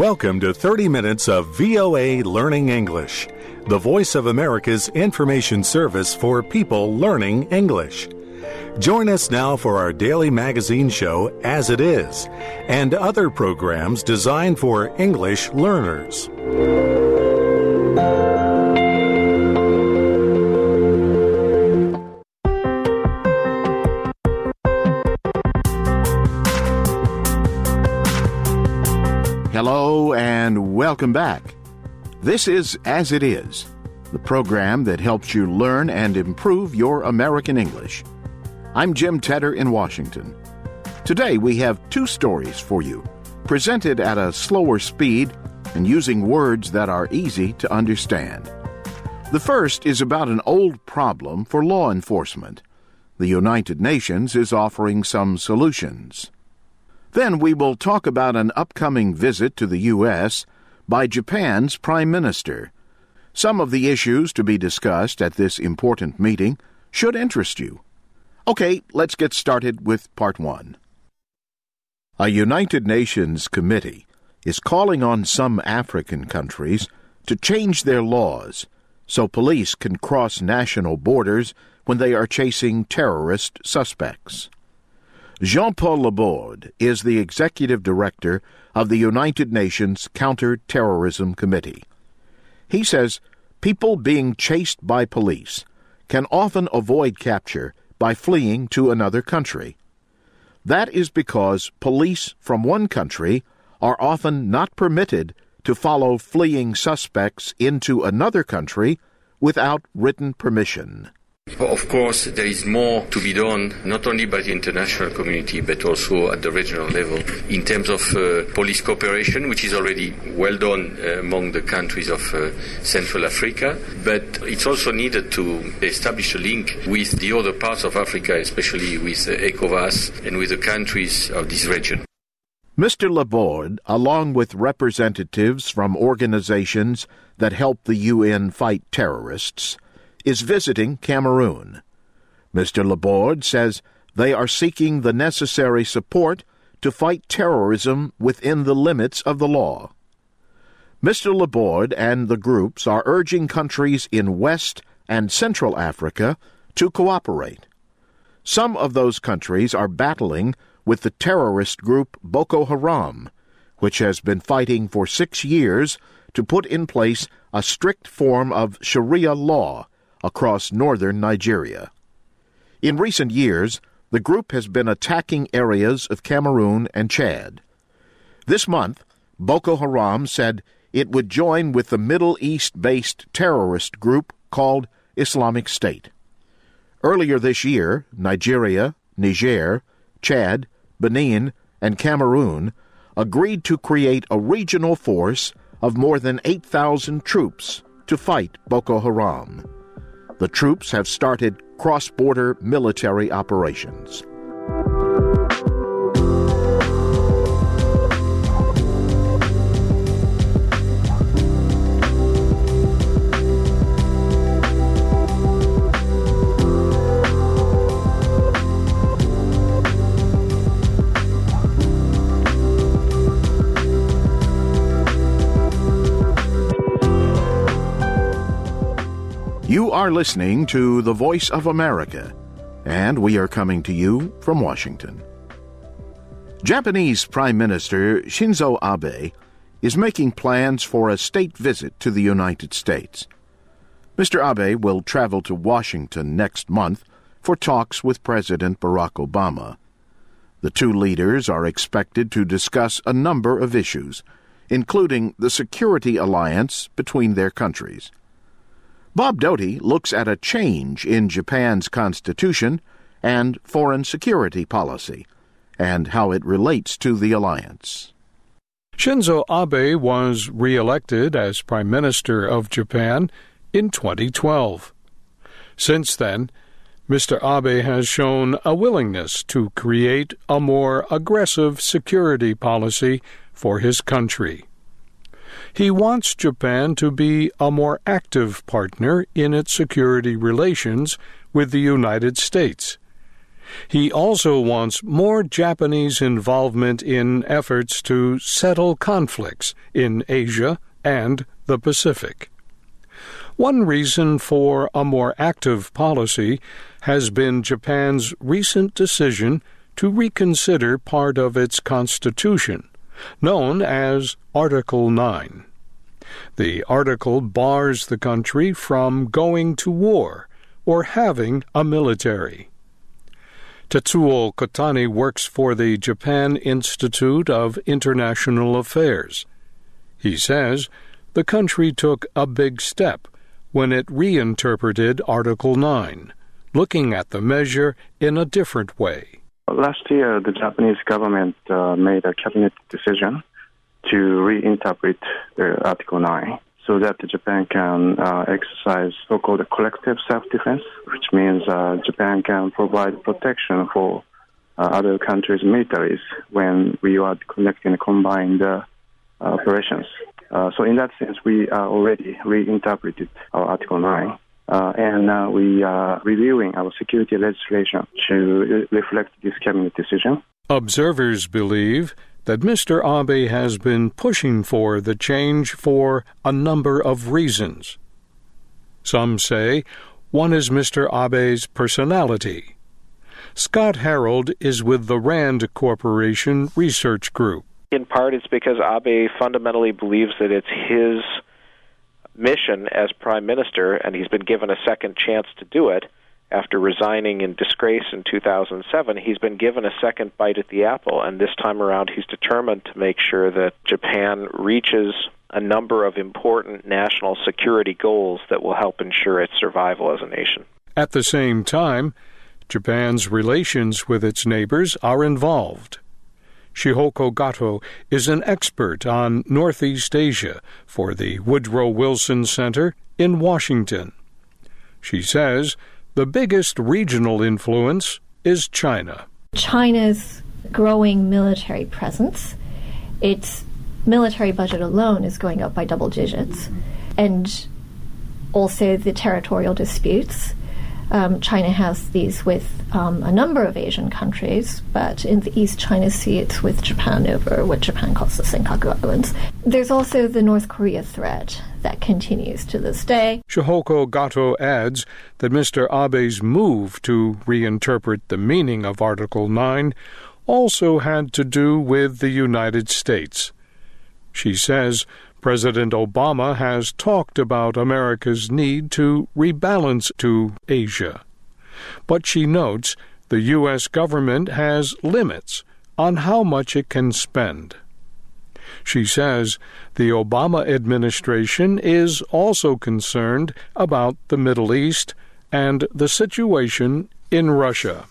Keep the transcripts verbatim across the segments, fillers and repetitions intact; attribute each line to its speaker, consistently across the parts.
Speaker 1: Welcome to thirty minutes of V O A Learning English, the voice of America's information service for people learning English. Join us now for our daily magazine show, As It Is, and other programs designed for English learners.
Speaker 2: Hello and welcome back. This is As It Is, the program that helps you learn and improve your American English. I'm Jim Tedder in Washington. Today we have two stories for you, presented at a slower speed and using words that are easy to understand. The first is about an old problem for law enforcement. The United Nations is offering some solutions. Then we will talk about an upcoming visit to the U S by Japan's Prime Minister. Some of the issues to be discussed at this important meeting should interest you. Okay, let's get started with part one. A United Nations committee is calling on some African countries to change their laws so police can cross national borders when they are chasing terrorist suspects. Jean-Paul Laborde is the executive director of the United Nations Counter-Terrorism Committee. He says people being chased by police can often avoid capture by fleeing to another country. That is because police from one country are often not permitted to follow fleeing suspects into another country without written permission.
Speaker 3: Of course, there is more to be done, not only by the international community, but also at the regional level, in terms of uh, police cooperation, which is already well done uh, among the countries of uh, Central Africa. But it's also needed to establish a link with the other parts of Africa, especially with uh, ECOWAS and with the countries of this region.
Speaker 2: Mister Laborde, along with representatives from organizations that help the U N fight terrorists, is visiting Cameroon. Mister Laborde says they are seeking the necessary support to fight terrorism within the limits of the law. Mister Laborde and the groups are urging countries in West and Central Africa to cooperate. Some of those countries are battling with the terrorist group Boko Haram, which has been fighting for six years to put in place a strict form of Sharia law across northern Nigeria. In recent years, the group has been attacking areas of Cameroon and Chad. This month, Boko Haram said it would join with the Middle East-based terrorist group called Islamic State. Earlier this year, Nigeria, Niger, Chad, Benin, and Cameroon agreed to create a regional force of more than eight thousand troops to fight Boko Haram. The troops have started cross-border military operations. You are listening to The Voice of America, and we are coming to you from Washington. Japanese Prime Minister Shinzo Abe is making plans for a state visit to the United States. Mister Abe will travel to Washington next month for talks with President Barack Obama. The two leaders are expected to discuss a number of issues, including the security alliance between their countries. Bob Doty looks at a change in Japan's constitution and foreign security policy, and how it relates to the alliance.
Speaker 4: Shinzo Abe was re-elected as Prime Minister of Japan in twenty twelve. Since then, Mister Abe has shown a willingness to create a more aggressive security policy for his country. He wants Japan to be a more active partner in its security relations with the United States. He also wants more Japanese involvement in efforts to settle conflicts in Asia and the Pacific. One reason for a more active policy has been Japan's recent decision to reconsider part of its constitution, known as Article nine. The article bars the country from going to war or having a military. Tetsuo Kotani works for the Japan Institute of International Affairs. He says the country took a big step when it reinterpreted Article nine, looking at the measure in a different way.
Speaker 5: Last year, the Japanese government uh, made a cabinet decision to reinterpret the Article nine so that Japan can uh, exercise so-called collective self-defense, which means uh, Japan can provide protection for uh, other countries' militaries when we are conducting combined uh, operations. Uh, so in that sense, we are already reinterpreted our Article nine, uh, and uh, we are reviewing our security legislation to re- reflect this cabinet decision.
Speaker 4: Observers believe that Mister Abe has been pushing for the change for a number of reasons. Some say one is Mister Abe's personality. Scott Harold is with the RAND Corporation Research Group.
Speaker 6: In part, it's because Abe fundamentally believes that it's his mission as prime minister, and he's been given a second chance to do it. After resigning in disgrace in two thousand seven, he's been given a second bite at the apple, and this time around he's determined to make sure that Japan reaches a number of important national security goals that will help ensure its survival as a nation.
Speaker 4: At the same time, Japan's relations with its neighbors are involved. Shihoko Gato is an expert on Northeast Asia for the Woodrow Wilson Center in Washington. She says the biggest regional influence is China.
Speaker 7: China's growing military presence, its military budget alone is going up by double digits, and also the territorial disputes. Um, China has these with um, a number of Asian countries, but in the East China Sea it's with Japan over what Japan calls the Senkaku Islands. There's also the North Korea threat that continues to this day.
Speaker 4: Shihoko Gato adds that Mister Abe's move to reinterpret the meaning of Article nine also had to do with the United States. She says President Obama has talked about America's need to rebalance to Asia. But she notes the U S government has limits on how much it can spend. She says the Obama administration is also concerned about the Middle East and the situation in Russia.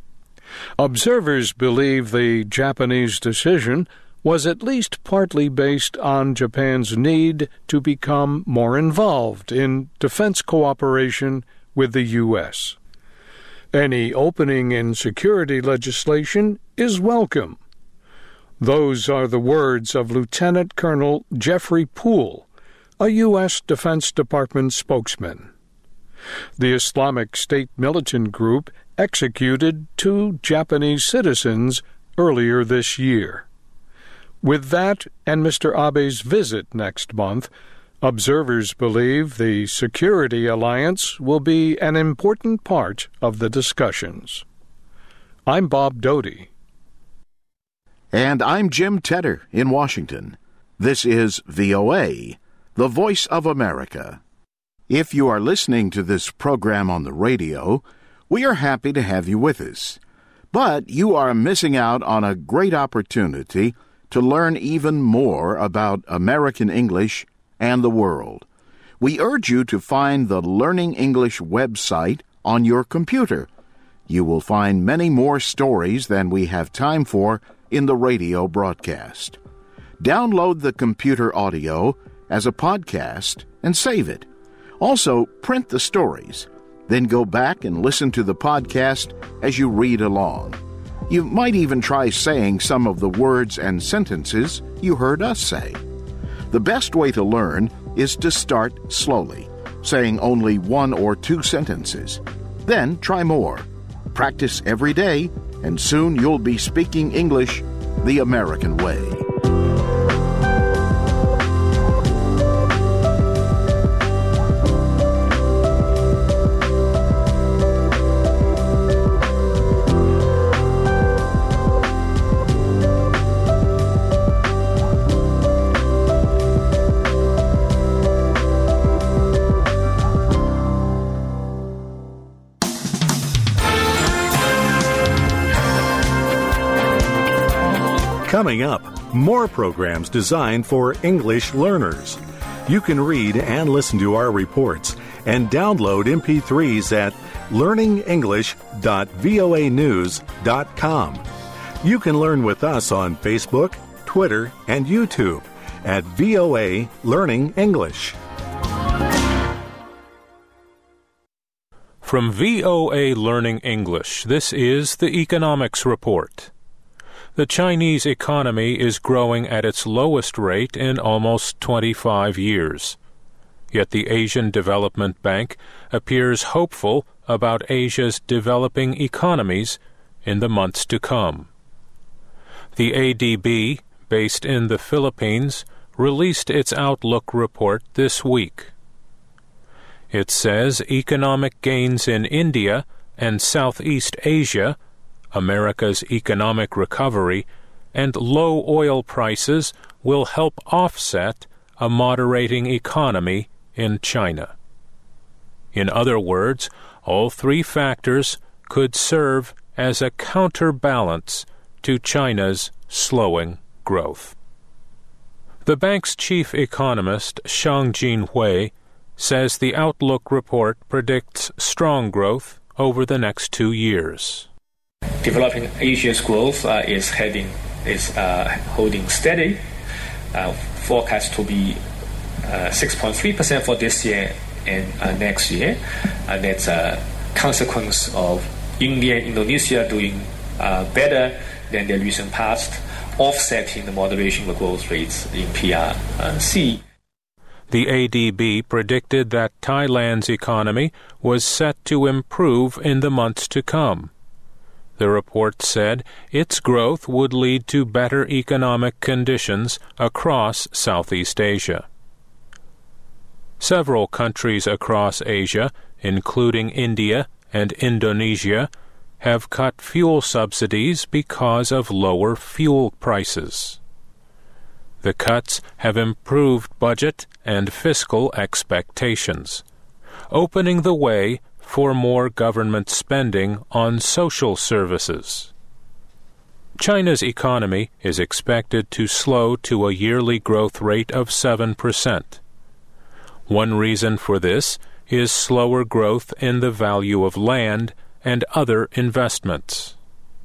Speaker 4: Observers believe the Japanese decision was at least partly based on Japan's need to become more involved in defense cooperation with the U S. Any opening in security legislation is welcome. Those are the words of Lieutenant Colonel Jeffrey Poole, a U S Defense Department spokesman. The Islamic State militant group executed two Japanese citizens earlier this year. With that and Mister Abe's visit next month, observers believe the security alliance will be an important part of the discussions. I'm Bob Doty.
Speaker 2: And I'm Jim Tedder in Washington. This is V O A, the Voice of America. If you are listening to this program on the radio, we are happy to have you with us. But you are missing out on a great opportunity to learn even more about American English and the world. We urge you to find the Learning English website on your computer. You will find many more stories than we have time for in the radio broadcast. Download the computer audio as a podcast and save it. Also, print the stories. Then go back and listen to the podcast as you read along. You might even try saying some of the words and sentences you heard us say. The best way to learn is to start slowly, saying only one or two sentences. Then try more. practice every day, and soon you'll be speaking English the American way.
Speaker 1: Coming up, more programs designed for English learners. You can read and listen to our reports and download M P threes at learning english dot voa news dot com. You can learn with us on Facebook, Twitter, and YouTube at V O A Learning English.
Speaker 8: From V O A Learning English, this is the Economics Report. The Chinese economy is growing at its lowest rate in almost twenty-five years. Yet the Asian Development Bank appears hopeful about Asia's developing economies in the months to come. The A D B, based in the Philippines, released its Outlook report this week. It says economic gains in India and Southeast Asia, America's economic recovery, and low oil prices will help offset a moderating economy in China. In other words, all three factors could serve as a counterbalance to China's slowing growth. The bank's chief economist, Xiangjin Hui, says the Outlook report predicts strong growth over the next two years.
Speaker 9: Developing Asia's growth uh, is heading is uh, holding steady, uh, forecast to be uh, six point three percent for this year and uh, next year, and that's a consequence of India and Indonesia doing uh, better than the recent past, offsetting the moderation of growth rates in P R C.
Speaker 8: The A D B predicted that Thailand's economy was set to improve in the months to come. The report said its growth would lead to better economic conditions across Southeast Asia. Several countries across Asia, including India and Indonesia, have cut fuel subsidies because of lower fuel prices. The cuts have improved budget and fiscal expectations, opening the way for more government spending on social services. China's economy is expected to slow to a yearly growth rate of seven percent. One reason for this is slower growth in the value of land and other investments.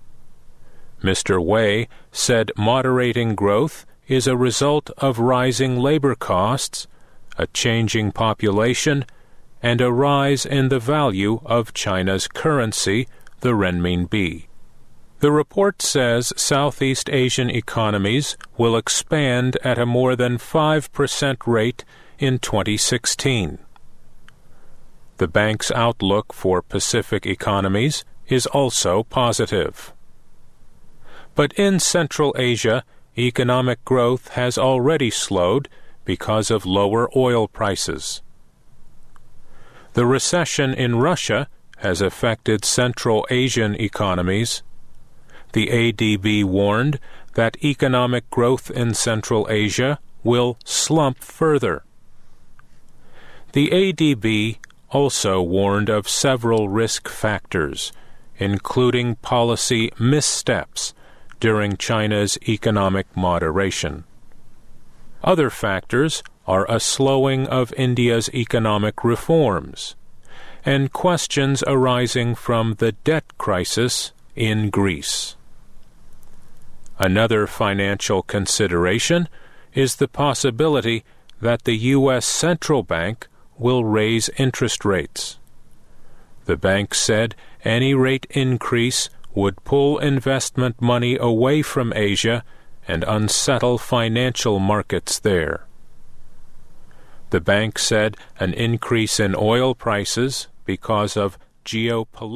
Speaker 8: Mister Wei said moderating growth is a result of rising labor costs, a changing population, and a rise in the value of China's currency, the renminbi. The report says Southeast Asian economies will expand at a more than five percent rate in twenty sixteen. The bank's outlook for Pacific economies is also positive. But in Central Asia, economic growth has already slowed because of lower oil prices. The recession in Russia has affected Central Asian economies. The A D B warned that economic growth in Central Asia will slump further. The A D B also warned of several risk factors, including policy missteps during China's economic moderation. Other factors are a slowing of India's economic reforms and questions arising from the debt crisis in Greece. Another financial consideration is the possibility that the U S Central Bank will raise interest rates. The bank said any rate increase would pull investment money away from Asia and unsettle financial markets there. The bank said an increase in oil prices because of geopolitical